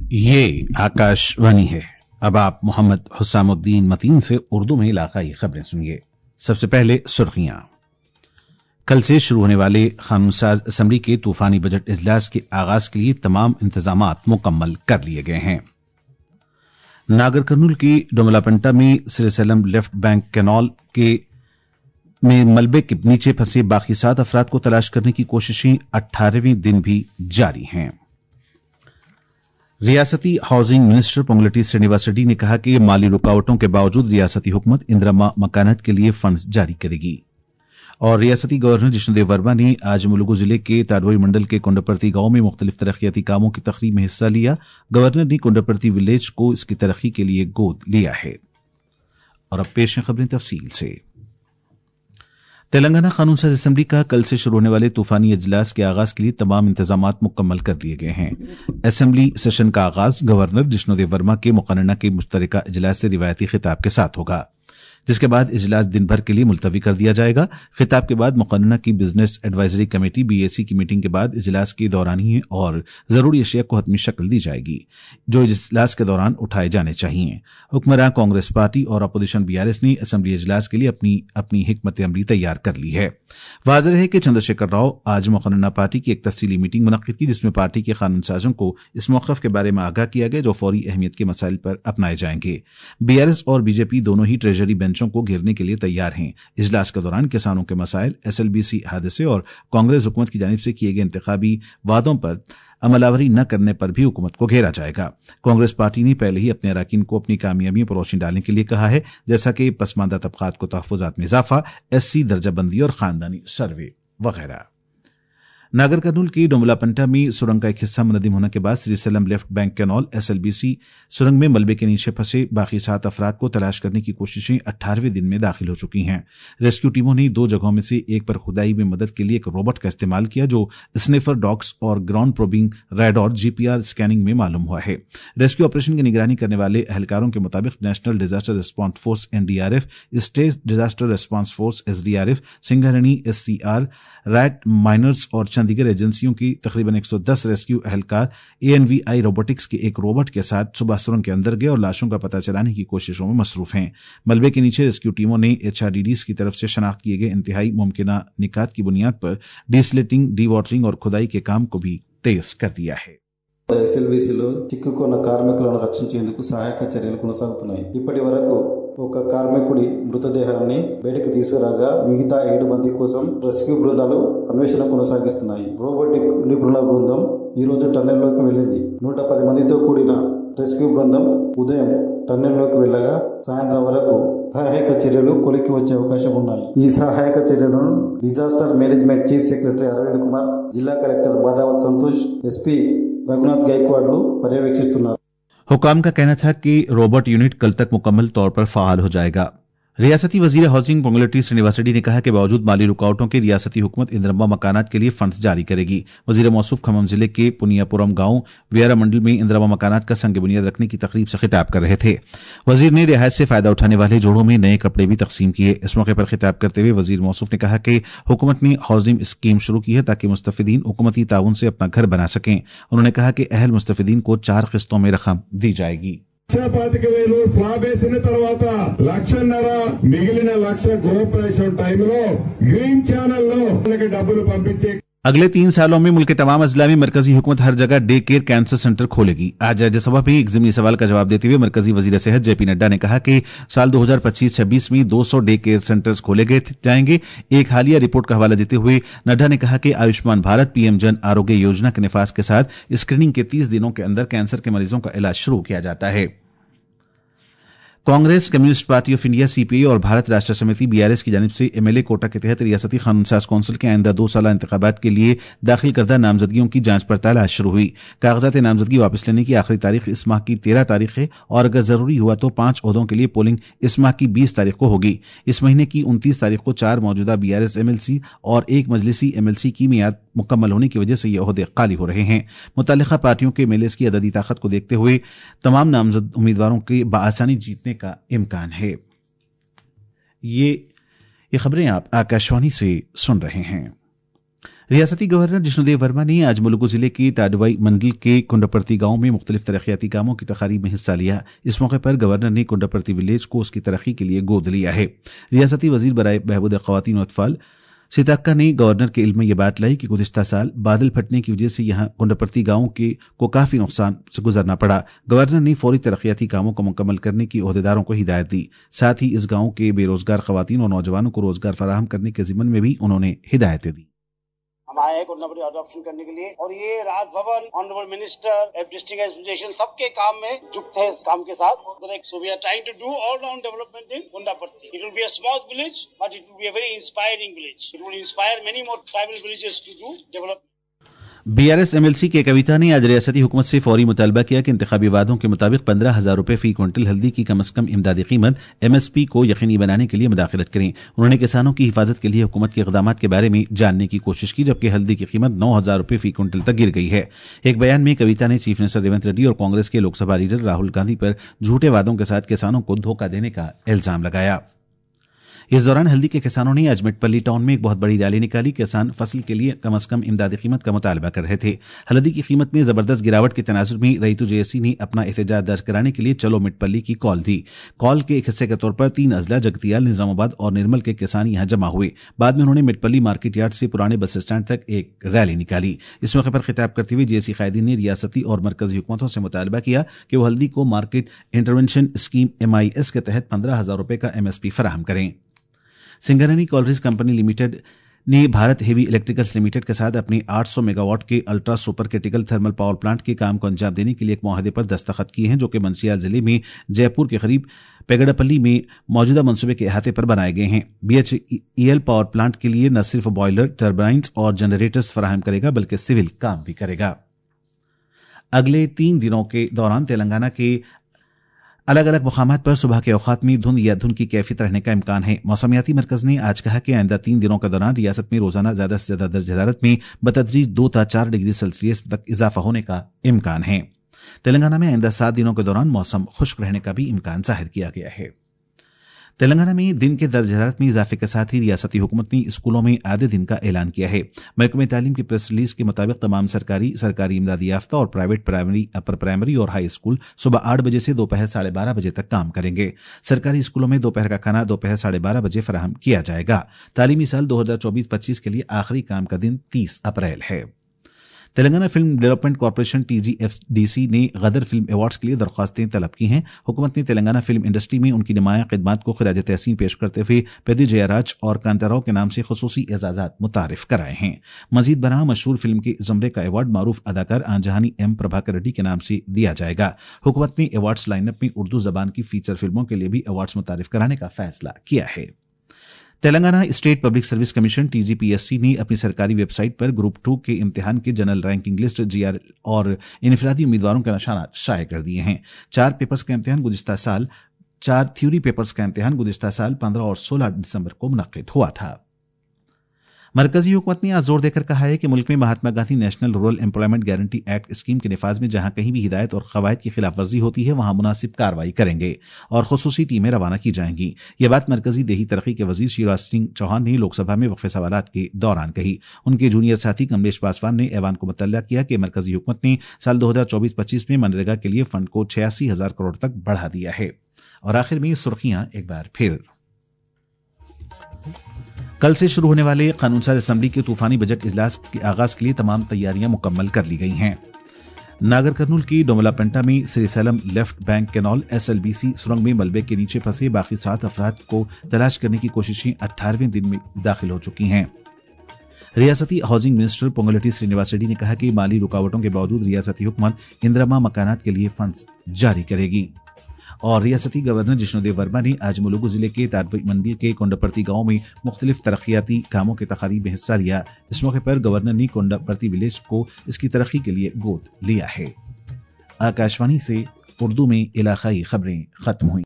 ये आकाशवाणी है। अब आप मोहम्मद हुसामुद्दीन मतीन से उर्दू में इलाकाई खबरें सुनिए। सबसे पहले सुर्खियां। कल से शुरू होने वाले कानूनसाज असेंबली के तूफानी बजट इजलास के आगाज के लिए तमाम इंतजामात मुकम्मल कर लिए गए हैं। नागर कर्नूल की डोमलापंटा में सिरसलम लेफ्ट बैंक कैनाल में मलबे के नीचे फंसे बाकी 7 अफराद को तलाश करने की कोशिशें 18वें दिन भी जारी हैं। रियासती हाउसिंग मिनिस्टर पोंगलेटी श्रीनिवास रेड्डी ने कहा कि माली रुकावटों के बावजूद रियासती हुकूमत इंदिरा मकानात के लिए फंड्स जारी करेगी। और रियासती गवर्नर जिष्णुदेव वर्मा ने आज मुलुगु जिले के ताडोई मंडल के कुंडपर्ती गांव में मुख्तलिफ तरक्याती कामों की तकरीब में हिस्सा लिया। गवर्नर ने कुंडपर्ती विलेज को इसकी तरक्की के लिए गोद लिया है। और अब पेश हैं खबरें तफसील से। तेलंगाना कानून साज असेंबली का कल से शुरू होने वाले तूफानी इजलास के आगाज के लिए तमाम इंतजामात मुकम्मल कर लिए गए हैं। असेंबली सेशन का आगाज गवर्नर जिष्णुदेव वर्मा के मुकर्रना के मुश्तरका इजलास से रिवायती खिताब के साथ होगा, जिसके बाद इजलास दिन भर के लिए मुलतवी कर दिया जाएगा। खिताब के बाद मुकर्रना की बिजनेस एडवाइजरी कमेटी BAC की मीटिंग के बाद इजलास की दौरानिये और जरूरी अशिया को हतमी शक्ल दी जाएगी जो इजलास के दौरान उठाए जाने चाहिए। हुक्मरान कांग्रेस पार्टी और अपोजिशन BRS ने असेंबली इजलास के लिए अपनी हिकमत अमली तैयार कर ली है। वाज़ेह है कि चंद्रशेखर राव आज मुकर्रना पार्टी की एक तफसीली मीटिंग मुनक्किद की, जिसमें पार्टी के कानून साजों को इस मौक़िफ़ के बारे में आगाह किया गया जो फौरी अहमियत के मसाइल पर अपनाए जाएंगे। BRS और BJP दोनों ही ट्रेजरी बेंचों को घेरने के लिए तैयार हैं। इजलास के दौरान किसानों के मसाइल, SLBC हादसे और कांग्रेस हुकूमत की जानिब से किए गए इंतखाबी वादों पर अमलावरी न करने पर भी हुकूमत को घेरा जाएगा। कांग्रेस पार्टी ने पहले ही अपने अरकान को अपनी कामयाबियों पर रोशनी डालने के लिए कहा है, जैसा कि पसमानदा तबकात को तहफ़्फ़ुज़ात में इजाफा, SC दर्जाबंदी और खानदानी सर्वे वगैरह। नागर कर्नूल की डोमलापंटा में सुरंग का एक हिस्सा मुनद्दिम होने के बाद Srisailam left bank canal SLBC सुरंग में मलबे के नीचे फंसे बाकी 7 अफराद को तलाश करने की कोशिशें 18वें दिन में दाखिल हो चुकी हैं। रेस्क्यू टीमों ने 2 जगहों में से एक पर खुदाई में मदद के लिए एक रोबोट का इस्तेमाल किया जो स्निफर डॉग्स और ground probing radar GPR scanning में मालूम हुआ है। रेस्क्यू ऑपरेशन की निगरानी करने वाले एहलकारों के मुताबिक national disaster response force NDRF, state disaster response force SDRF, Singareni SCR, rat miners और चंडीगढ़ एजेंसियों की तकरीबन 110 रेस्क्यू अहलकार ANVI रोबोटिक्स के एक रोबोट के साथ सुबह सुरंग के अंदर गए और लाशों का पता चलाने की कोशिशों में मसरूफ हैं। मलबे के नीचे रेस्क्यू टीमों ने HRDDs की तरफ से शनाख्त किए गए इंतहाई मुमकिना निकात की बुनियाद पर डीस्लेटिंग, डीवाटरिंग और खुदाई के काम को भी तेज कर दिया है। SLBCలో చిక్కుకున్న కార్మికులను రక్షించేందుకు సహాయక చర్యలు కొనసాగుతున్నాయి. ఇప్పటి వరకు ఒక కార్మికుడి మృతదేహాన్ని బయటకు తీసుకురాగా మిగతా 7 మంది కోసం రెస్క్యూ బృందాలు అన్వేషణ కొనసాగిస్తున్నాయి. రోబోటిక్ నిపుణుల బృందం ఈ రోజు టన్నెల్లోకి వెళ్ళింది. 110 మందితో కూడిన రెస్క్యూ బృందం ఉదయం టన్నెల్లోకి వెళ్ళగా సాయంత్రం వరకు సహాయక చర్యలు కొలిక్కి వచ్చే అవకాశం ఉన్నాయి. ఈ సహాయక చర్యలను disaster management chief secretary Arvind Kumar, జిల్లా కలెక్టర్ బాదావత్ సంతోష్, SP रघुनाथ गायकवाड़ पर्यवेक्षिస్తున్నారు। हुकाम का कहना था कि रोबोट यूनिट कल तक मुकम्मल तौर पर फाल हो जाएगा। रियासती वजीर हाउसिंग पोंगलेटी श्रीनिवास रेड्डी ने कहा कि बावजूद माली रुकावटों के रियासती हुकूमत इंदिरा मकानात के लिए फंड्स जारी करेगी। वजीर मौसूफ खम्मम जिले के पुनियापुरम गांव वियारा मंडल में इंदिरा मकानात का संग बुनियाद रखने की तकरीब से खिताब कर रहे थे। वजीर ने रिहायत से फायदा उठाने वाले जोड़ों में नए कपड़े भी तकसीम किए। इस मौके पर खिताब करते हुए वजीर मौसूफ ने कहा कि हुकूमत ने हाउसिंग स्कीम शुरू की है ताकि मुस्तफिदीन हुकूमती ताउन से अपना घर बना सकें। उन्होंने कहा कि अहल मुस्तफिदीन को 4 किस्तों में रकम दी जाएगी। 1,25,000 స్లాబ్ వేసిన తర్వాత 1,50,000 మిగిలిన 1,00,000 గృహప్రవేశం టైంలో గ్రీన్ ఛానల్లో డబ్బులు పంపించే। अगले 3 सालों में मुल्क के तमाम अजला में मरकजी हुकूमत हर जगह डे केयर कैंसर सेंटर खोलेगी। आज राज्यसभा में एक ज़िमनी सवाल का जवाब देते हुए मरकजी वजीर सेहत JP नड्डा ने कहा कि साल 2025-26 में 200 डे केयर सेंटर्स खोले जाएंगे। एक हालिया रिपोर्ट का हवाला देते हुए नड्डा ने कहा कि आयुष्मान भारत PM जन आरोग्य योजना के निफाज के साथ स्क्रीनिंग के 30 दिनों के अंदर कैंसर के मरीजों का इलाज शुरू किया जाता है। Congress, communist party of India CPI और भारत राष्ट्र समिति BRS की जानिब से MLA कोटा के तहत रियासती कानून साज कौंसिल के आइंदा 2 साला इंतखाबात के लिए दाखिल करदा नामजदगियों की जांच पड़ताल आज शुरू हुई। कागजात नामजदगी वापस लेने की आखिरी तारीख इस माह की 13 तारीख है और अगर जरूरी हुआ तो 5 ओहदों के लिए पोलिंग इस माह की 20 तारीख को होगी। इस महीने की 29 तारीख को 4 मौजूदा BRS MLC और 1 मजलिसी MLC की मियाद मुकम्मल होने की वजह से ये ओहदे खाली हो रहे हैं। मुतल्लिका पार्टियों के MLAs की अददी ताकत को देखते हुए तमाम नामजद उम्मीदवारों के बआसानी जीतने का इम्कान है। ये खबरें आप आकाशवाणी से सुन रहे हैं। रियासती गवर्नर जिष्णुदेव वर्मा ने आज मुलुगु जिले के टाडवाई मंडल के कुंडापर्ती गांव में मुख्तलिफ तरक्याती कामों की तकारीब में हिस्सा लिया। इस मौके पर गवर्नर ने कुंडापर्ती विलेज को उसकी तरक्की के लिए गोद लिया है। रियासती वजीर बराए बहबूद ख्वातीन व अतफाल सीताक्का ने गवर्नर के इल्म में यह बात लाई कि गुज़िश्ता साल बादल फटने की वजह से यहां कुंडापर्ती गांव को काफी नुकसान से गुजरना पड़ा। गवर्नर ने फौरी तरक्याती कामों को मुकम्मल करने की ओहदेदारों को हिदायत दी। साथ ही इस गांव के बेरोजगार खवातीन और नौजवानों को रोजगार फराहम करने के जिम्मन में भी उन्होंने हिदायतें दी। हम आए हैं कुंडापर्ती अडॉप्शन करने के लिए और ये Raj Bhavan, honourable minister, district administration सबके काम में जुट है इस काम के साथ। So we are trying to do all round development in Kundaparti. It will be a small village, but it will be a very inspiring village. It will inspire many more tribal villages to do development. BRS MLC के कविता ने आज रियासती हुकूमत से फौरी मुतालबा किया कि इंतखाबी वादों के मुताबिक 15,000 रुपए फी क्विंटल हल्दी की कम अज कम इमदादी कीमत MSP को यकीनी बनाने के लिए मुदाखलत करें। उन्होंने किसानों की हिफाजत के लिए हुकूमत के इक़दामात के बारे में जानने की कोशिश की, जबकि हल्दी की कीमत 9,000 रुपए फी क्विंटल तक गिर गई है। एक बयान में कविता ने चीफ मिनिस्टर रेवंत रेड्डी और कांग्रेस के लोकसभा लीडर राहुल गांधी पर झूठे वादों के साथ किसानों को धोखा देने का इल्जाम लगाया। इस दौरान हल्दी के किसानों ने आज मिटपल्ली टाउन में एक बहुत बड़ी रैली निकाली। किसान फसल के लिए कम अज कम इमदादी कीमत का मुतालबा कर रहे थे। हल्दी की कीमत में जबरदस्त गिरावट के तनाजुर में रईतु JSC ने अपना एहतजाज दर्ज कराने के लिए चलो मिटपल्ली की कॉल दी। कॉल के एक हिस्से के तौर पर 3 अजला जगतियाल, निजामाबाद और निर्मल के किसान यहां जमा हुए। बाद में उन्होंने मिटपल्ली मार्केट यार्ड से पुराने बस स्टैंड तक एक रैली निकाली। इस मौके पर खिताब करते हुए JSC कायदीन ने रियासती और मरकजी हुकूमतों से मुतालबा किया कि वो हल्दी को मार्केट इंटरवेंशन स्कीम MIS के तहत 15,000 रुपए का MSP फराहम करें। सिंगरनी कॉलरीज कंपनी लिमिटेड ने भारत हेवी इलेक्ट्रिकल्स लिमिटेड के साथ अपने 800 मेगावाट के ultra super critical thermal power plant के काम को अंजाम देने के लिए एक मुआहदे पर दस्तखत किए हैं, जो कि मंचियाल जिले में जयपुर के करीब पेगड़ापल्ली में मौजूदा मंसूबे के अहाते पर बनाए गए हैं। BHEL पावर प्लांट के लिए न सिर्फ बॉयलर, टर्बाइन्स और जनरेटर्स फराहम करेगा, बल्कि सिविल काम भी करेगा। अगले 3 दिनों के दौरान तेलंगाना के अलग अलग मुकामात पर सुबह के औकात में धुंध या धुंध की कैफियत रहने का इम्कान है। मौसमियाती मरकज ने आज कहा कि आइंदा 3 दिनों के दौरान रियासत में रोजाना ज्यादा से ज्यादा दर्ज हरारत में बतदरीज 2 से 4 डिग्री सेल्सियस तक इजाफा होने का इम्कान है। तेलंगाना में आइंदा 7 दिनों के दौरान मौसम खुश्क रहने का भी इम्कान जाहिर किया गया है। तेलंगाना में दिन के दर्ज हरारत में इजाफे के साथ ही रियासती हुकूमत ने स्कूलों में आधे दिन का ऐलान किया है। महकमे तालीम की प्रेस रिलीज के मुताबिक तमाम सरकारी इमदादी याफ्ता और प्राइवेट प्राइमरी, अपर प्राइमरी और हाई स्कूल सुबह 8 बजे से दोपहर 12:30 बजे तक काम करेंगे। सरकारी स्कूलों में दोपहर का खाना दोपहर 12:30 बजे फराहम किया जाएगा। तालीमी साल 2024-25 के लिए आखिरी काम का दिन 30 अप्रैल है। Telangana film development corporation TGFDC ने गदर फिल्म अवार्ड्स के लिए दरख्वास्तें तलब की हैं। हुकूमत ने तेलंगाना फिल्म इंडस्ट्री में उनकी नुमाया खिदमात को खिराज तहसीन पेश करते हुए पेदी जयराज और कांताराव के नाम से खुसूसी एजाजात मुतारिफ कराए हैं। मजीद बना मशहूर फिल्म के ज़मरे का अवार्ड मारूफ अदाकार आंजहानी M प्रभाकर रेड्डी के नाम से दिया जाएगा। हुकूमत ने अवार्ड्स लाइनअप में उर्दू जबान की फीचर फिल्मों के लिए भी अवार्ड्स मुतारिफ कराने का फैसला किया है। Telangana state public service commission TGPSC ने अपनी सरकारी वेबसाइट पर ग्रुप 2 के इम्तिहान की जनरल रैंकिंग लिस्ट GR और इनफरादी उम्मीदवारों के निशानात शाये कर दिए हैं। 4 पेपर्स का इम्तिहान गुज़िश्ता साल 4 थ्योरी पेपर्स का इम्तिहान गुज़िश्ता साल 15 और 16 दिसंबर को मुनक्किद हुआ था। मरकजी हुकूमत ने आज जोर देकर कहा है कि मुल्क में Mahatma Gandhi national rural employment guarantee act scheme के निफाज में जहां कहीं भी हिदायत और कवायद की खिलाफ वर्जी होती है, वहां मुनासिब कार्रवाई करेंगे और खुसूसी टीमें रवाना की जाएंगी। यह बात मरकजी देही तरक्की के वजीर शिवराज सिंह चौहान ने लोकसभा में वक्फे सवालात के दौरान कही। उनके जूनियर साथी कमलेश पासवान ने ऐवान को मुतल्ला किया कि मरकजी हुकूमत ने साल 2024-25 में मनरेगा के लिए फंड को 86,000 करोड़ तक बढ़ा दिया है। और आखिर में सुर्खियां एक बार फिर। कल से शुरू होने वाले कानून साज असेंबली के तूफानी बजट इजलास के आगाज के लिए तमाम तैयारियां मुकम्मल कर ली गई हैं। नागर कर्नूल की डोमलापेंटा में Srisailam left bank canal SLBC सुरंग में मलबे के नीचे फंसे बाकी 7 अफराद को तलाश करने की कोशिशें 18वें दिन में दाखिल हो चुकी हैं। रियासती हाउसिंग मिनिस्टर पोंगुलेटी श्रीनिवास रेड्डी ने कहा कि माली रुकावटों के बावजूद रियासती हुकूमत इंदिरा मकानात के लिए फंड्स जारी करेगी। और रियासती गवर्नर जिष्णुदेव वर्मा ने आज मुलुगु जिले के टाडवाई मंडल के कुंडापर्ती गांव में मुख्तलिफ तरक्याती कामों के तकारीब में हिस्सा लिया। इस मौके पर गवर्नर ने कुंडापर्ती विलेज को इसकी तरक्की के लिए गोद लिया है। आकाशवाणी से उर्दू में इलाकाई खबरें खत्म हुई।